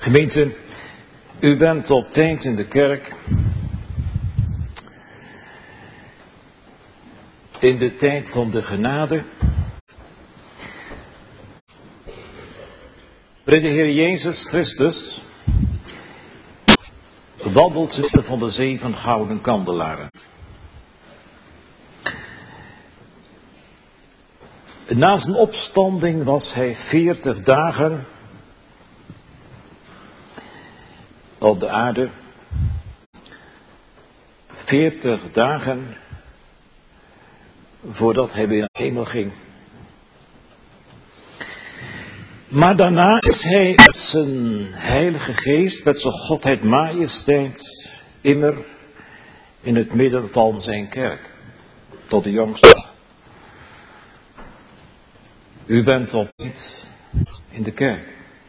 Gemeente, u bent op tijd in de kerk. In de tijd van de genade. Waarin de Heer Jezus Christus wandelt tussen van de 7 gouden kandelaren. Na zijn opstanding was hij 40 dagen op de aarde. 40 dagen voordat hij weer naar de hemel ging. Maar daarna is hij met zijn heilige geest, met zijn godheid majesteit, immer in het midden van zijn kerk. Tot de jongste. U bent op tijd in de kerk.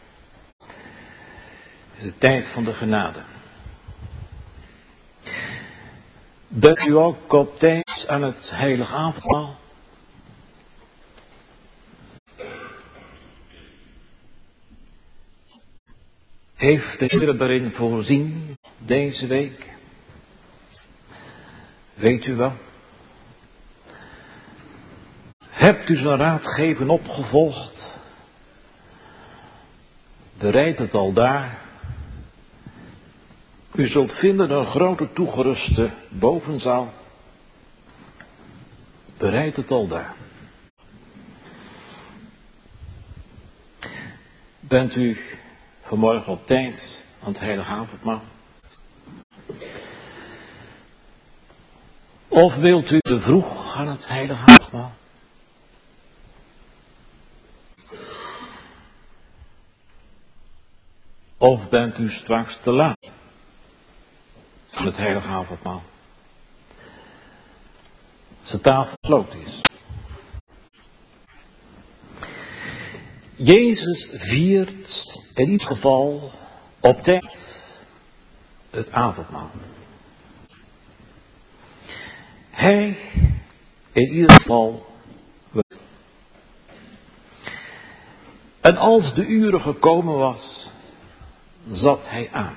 In de tijd van de genade. Bent u ook op tijd aan het heilige avondmaal? Heeft de Heer daarin voorzien deze week? Weet u wel? Hebt u zijn raadgeven opgevolgd? Bereid het al daar. U zult vinden een grote toegeruste bovenzaal. Bereid het al daar. Bent u vanmorgen op tijd aan het heilige avondmaal? Of wilt u te vroeg aan het heilige avondmaal? Of bent u straks te laat aan het heilige avondmaal? Als de tafel gesloten is. Jezus viert in ieder geval op tijd het avondmaal. Hij in ieder geval. En als de uren gekomen was, zat hij aan.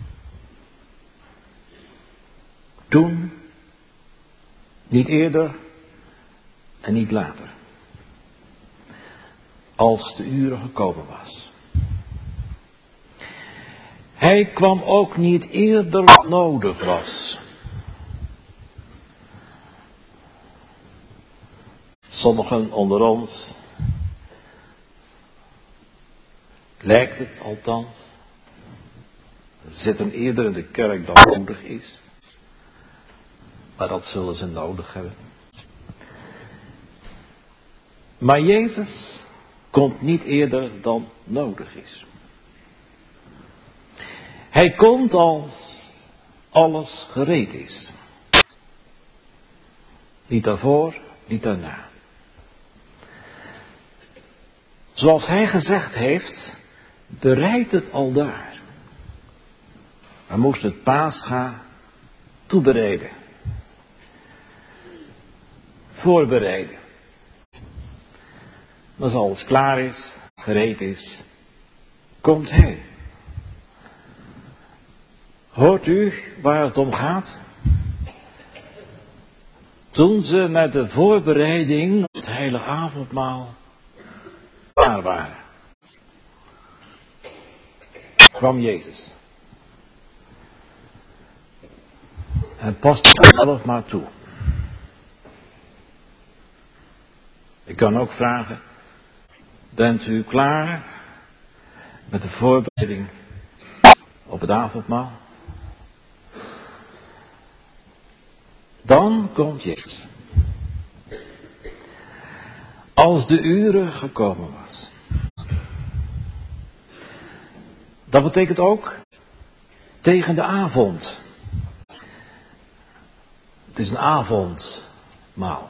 Toen, niet eerder en niet later. Als de uren gekomen was. Hij kwam ook niet eerder dan nodig was. Sommigen onder ons, lijkt het althans, zitten eerder in de kerk dan nodig is. Maar dat zullen ze nodig hebben. Maar Jezus komt niet eerder dan nodig is. Hij komt als alles gereed is. Niet daarvoor, niet daarna. Zoals hij gezegd heeft, bereid het al daar. Hij moest het Pascha toebereiden. Voorbereiden. Maar als alles klaar is, gereed is, komt hij. Hoort u waar het om gaat? Toen ze met de voorbereiding op het heilige avondmaal klaar waren, kwam Jezus. En past zelf maar toe. Ik kan ook vragen, bent u klaar met de voorbereiding op het avondmaal? Dan komt Jezus. Als de uren gekomen was. Dat betekent ook tegen de avond. Het is een avondmaal.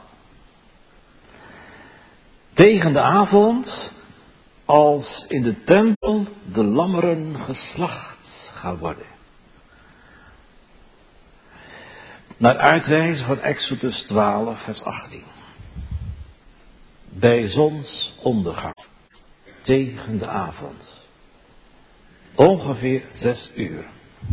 Tegen de avond, als in de tempel de lammeren geslacht gaan worden. Naar uitwijzen van Exodus 12, vers 18. Bij zonsondergang, tegen de avond. ongeveer 6 uur.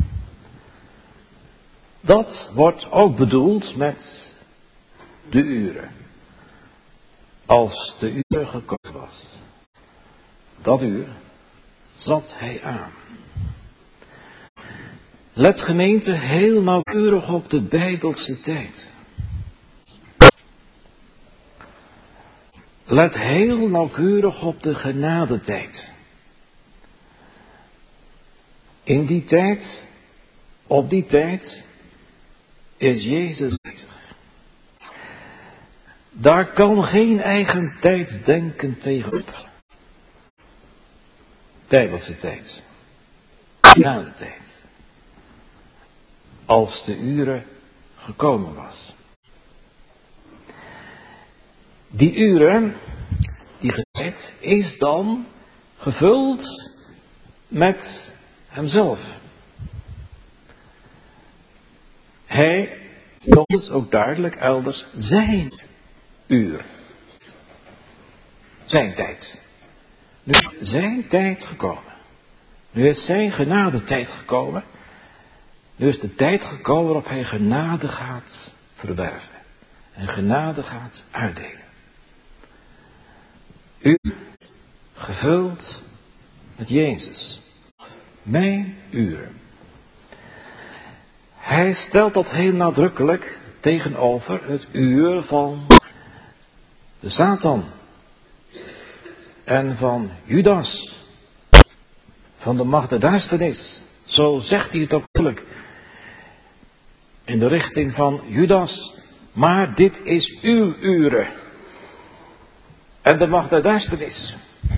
Dat wordt ook bedoeld met de uren. Als de uur gekomen was, dat uur zat hij aan. Let gemeente heel nauwkeurig op de Bijbelse tijd. Let heel nauwkeurig op de genadetijd. In die tijd, op die tijd, is Jezus bezig. Daar kan geen eigen tijdsdenken tegenop. Bijbelse tijd. Genadetijd. Als de uren gekomen was. Die uren, die tijd, is dan gevuld met hemzelf. Hij noemt het ook duidelijk elders zijn uur. Zijn tijd. Nu is zijn tijd gekomen. Nu is zijn genadetijd gekomen. Nu is de tijd gekomen waarop hij genade gaat verwerven. En genade gaat uitdelen. U, gevuld met Jezus. Mijn uur. Hij stelt dat heel nadrukkelijk tegenover het uur van de Satan. En van Judas. Van de macht der duisternis. Zo zegt hij het ook duidelijk. In de richting van Judas. Maar dit is uw uren. En de macht der duisternis.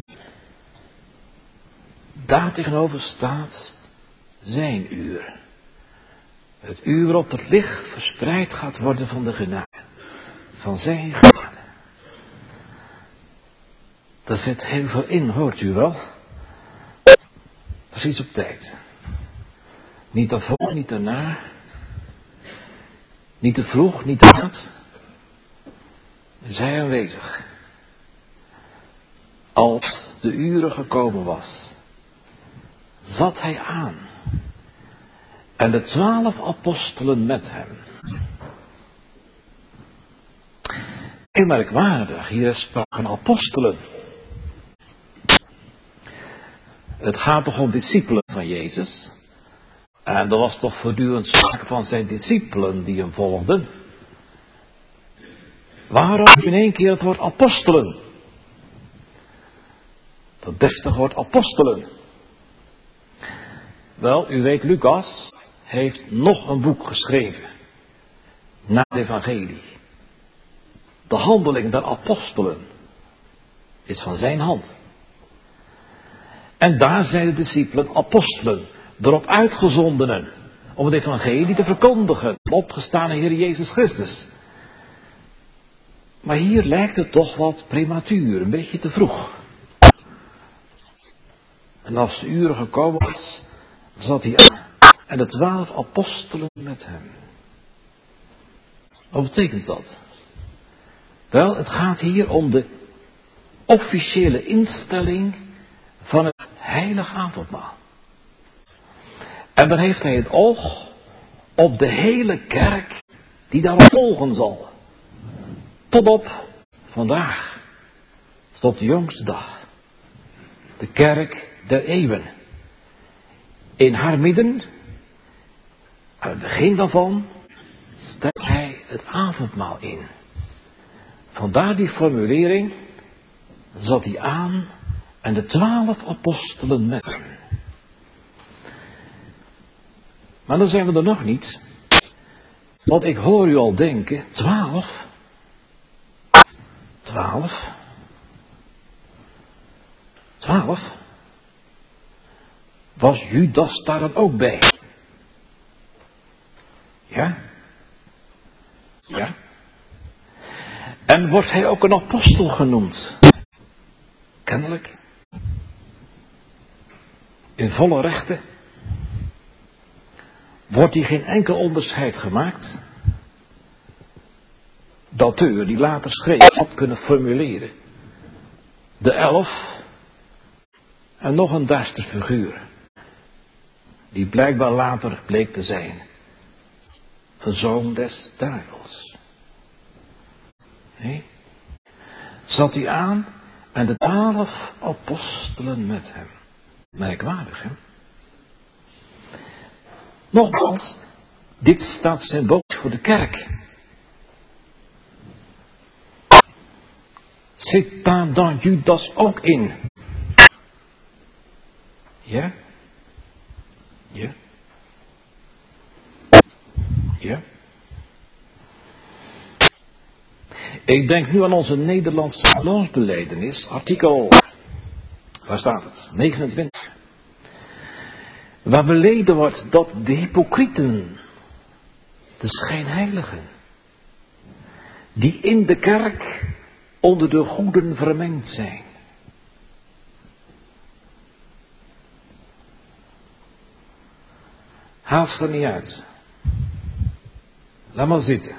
Daar tegenover staat zijn uur. Het uur waarop het licht verspreid gaat worden van de genade. Van zijn genade. Daar zit heel veel in, hoort u wel. Precies op tijd. Niet daarvoor, niet daarna. Niet te vroeg, niet te laat. Is hij aanwezig. Als de uren gekomen was, zat hij aan. En de 12 apostelen met hem. Heel merkwaardig, hier is sprake van apostelen. Het gaat toch om discipelen van Jezus. En er was toch voortdurend sprake van zijn discipelen die hem volgden. Waarom in één keer het woord apostelen? Dat deftige woord apostelen. Wel, u weet, Lucas heeft nog een boek geschreven. Na het evangelie. De handeling der apostelen is van zijn hand. En daar zijn de discipelen apostelen, erop uitgezondenen, om het evangelie te verkondigen, opgestane Heer Jezus Christus. Maar hier lijkt het toch wat prematuur, een beetje te vroeg. En als de uren gekomen was, zat hij aan en de 12 apostelen met hem. Wat betekent dat? Wel, het gaat hier om de officiële instelling van het heilige avondmaal. En dan heeft hij het oog op de hele kerk die daarop volgen zal. Tot op vandaag. Tot de jongste dag. De kerk der eeuwen. In haar midden, aan het begin daarvan, stelt hij het avondmaal in. Vandaar die formulering, zat hij aan en de 12 apostelen met hem. Maar dan zijn we er nog niet. Want ik hoor u al denken, 12. Was Judas daar dan ook bij? Ja? Ja. En wordt hij ook een apostel genoemd? Kennelijk. In volle rechten. Wordt hier geen enkel onderscheid gemaakt? De auteur die later schreef had kunnen formuleren. De 11 en nog een duister figuur. die blijkbaar later bleek te zijn een zoon des duivels. Nee, zat hij aan en de 12 apostelen met hem. Merkwaardig, hè? Nogmaals, dit staat symbool voor de kerk. Zit daar dan Judas ook in? Ja? Ja? Ja? Ik denk nu aan onze Nederlandse geloofsbelijdenis, artikel, waar staat het? 29. Waar beleden wordt dat de hypocrieten, de schijnheiligen, die in de kerk onder de goeden vermengd zijn. Haast er niet uit. Laat maar zitten.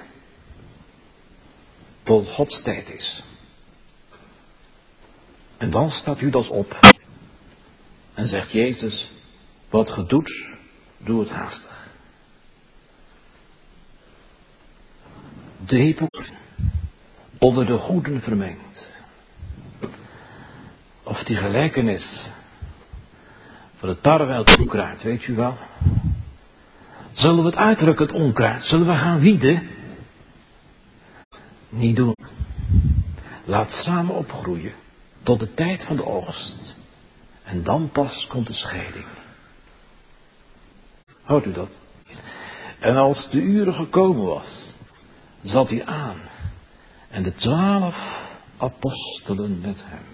Tot Gods tijd is. En dan staat Judas op. En zegt Jezus, wat ge doet, doe het haastig. De hypocrieten, onder de goeden vermengd. Of die gelijkenis van het tarwe en het onkruid, weet u wel. Zullen we het uitdrukken, het onkruid? Zullen we gaan wieden? Niet doen. Laat samen opgroeien tot de tijd van de oogst. En dan pas komt de scheiding. Hoort u dat? En als de uren gekomen was, zat hij aan. En de 12 apostelen met hem.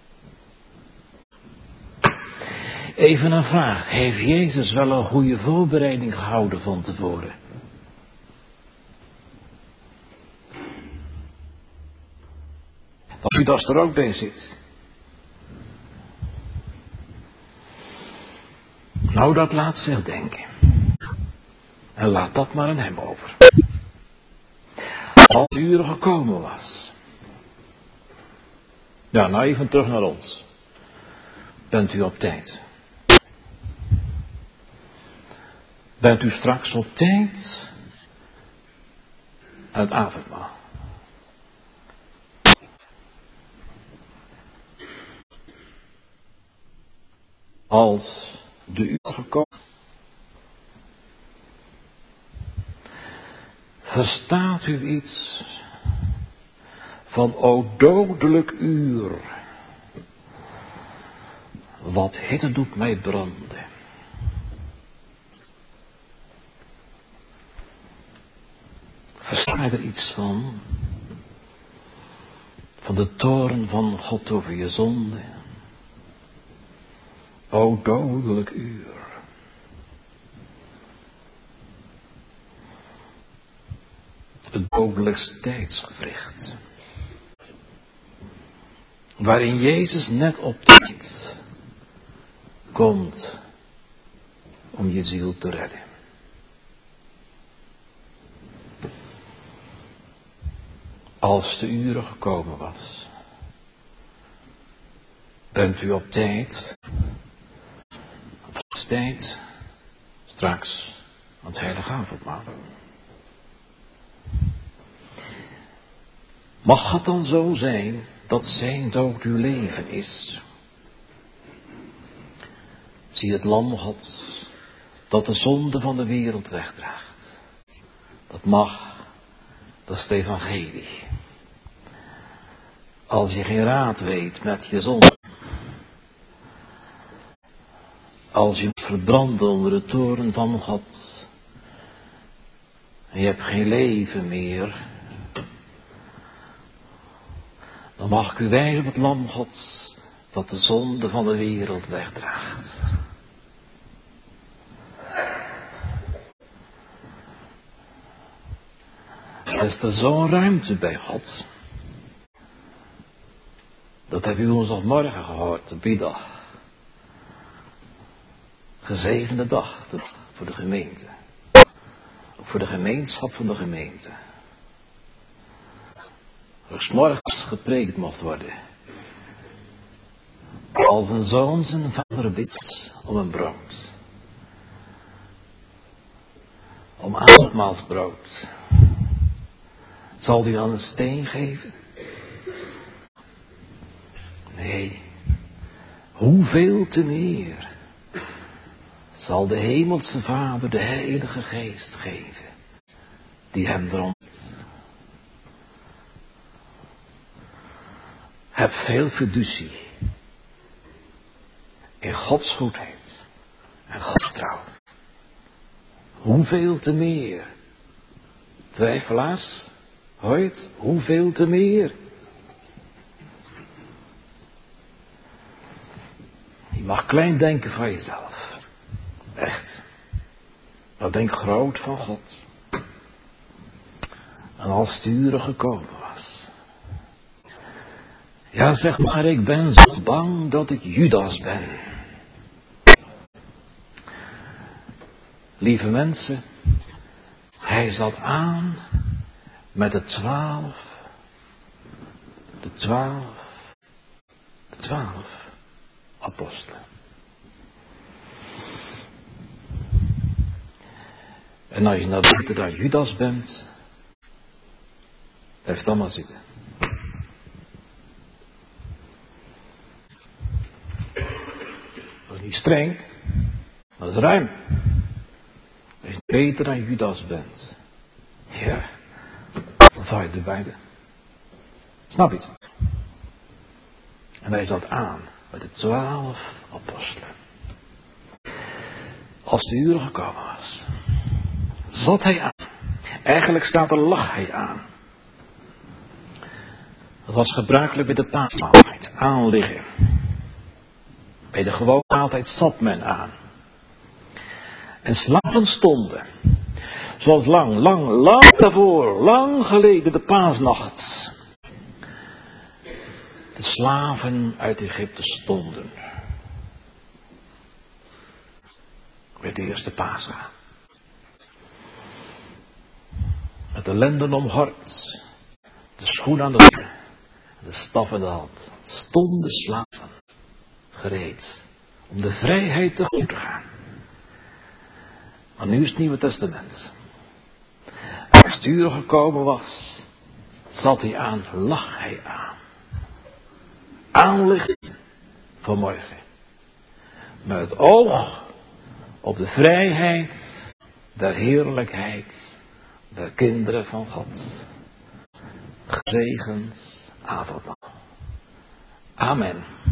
Even een vraag. Heeft Jezus wel een goede voorbereiding gehouden van tevoren? Dat Judas er ook bij zit. Nou, dat laat zich denken. En laat dat maar aan hem over. Als de uren gekomen was. Ja, nou even terug naar ons. Bent u op tijd? Bent u straks op tijd aan het avondmaal? Als de uren gekomen. Verstaat u iets van o dodelijk uur? Wat hitte doet mij branden. Versta je er iets van? Van de toorn van God over je zonde. O dodelijk uur. Het dodelijkste tijdsgewricht. Waarin Jezus net op tijd komt om je ziel te redden. Als de uren gekomen was, bent u op tijd, straks aan het heilige avondmaal. Mag het dan zo zijn dat zijn dood uw leven is? Zie het lam Gods dat de zonde van de wereld wegdraagt. Dat mag, dat is het evangelie. Als je geen raad weet met je zonde. Als je moet verbranden onder de toorn van God. En je hebt geen leven meer. Dan mag ik u wijzen op het lam Gods dat de zonde van de wereld wegdraagt. Is er zo'n ruimte bij God? Dat heb u woensdagmorgen gehoord, de biddag. Gezegende dag voor de gemeente. Ook voor de gemeenschap van de gemeente. Waar 's morgens gepreekt mocht worden. Als een zoon zijn vader bidt om een brood. om avondmaalsbrood. Zal hij dan een steen geven? Nee, hoeveel te meer zal de hemelse Vader de Heilige Geest geven, die hem erom. Heb veel fiducie in Gods goedheid en Gods trouw. Hoeveel te meer? Twijfelaars, hoort, hoeveel te meer? Je mag klein denken van jezelf. Echt. Maar denk groot van God. En als de uren gekomen was. Ja, zeg maar, ik ben zo bang dat ik Judas ben. Lieve mensen, hij zat aan met de 12 apostelen. En als je nou beter dan Judas bent, blijf dan maar zitten. Dat is niet streng, maar dat is ruim. Als je beter dan Judas bent, ja, dan val je er beide. Snap je het? En hij zat aan met de 12 apostelen. Als de uur gekomen was, zat hij aan. Eigenlijk staat er lag hij aan. Dat was gebruikelijk bij de paasmaaltijd, aanliggen. Bij de gewone maaltijd zat men aan. En slaven stonden, zoals lang daarvoor, lang geleden de paasnacht. De slaven uit Egypte stonden. Bij de eerste Pascha. Met de lenden omhord. De schoen aan de voeten. De staf in de hand. Stonden slaven gereed. Om de vrijheid tegemoet te gaan. Maar nu is het Nieuwe Testament. Als het uur gekomen was. Zat hij aan, lag hij aan. Aanlichten vanmorgen. Met het oog op de vrijheid der heerlijkheid der kinderen van God. Gezegend avondmaal. Amen.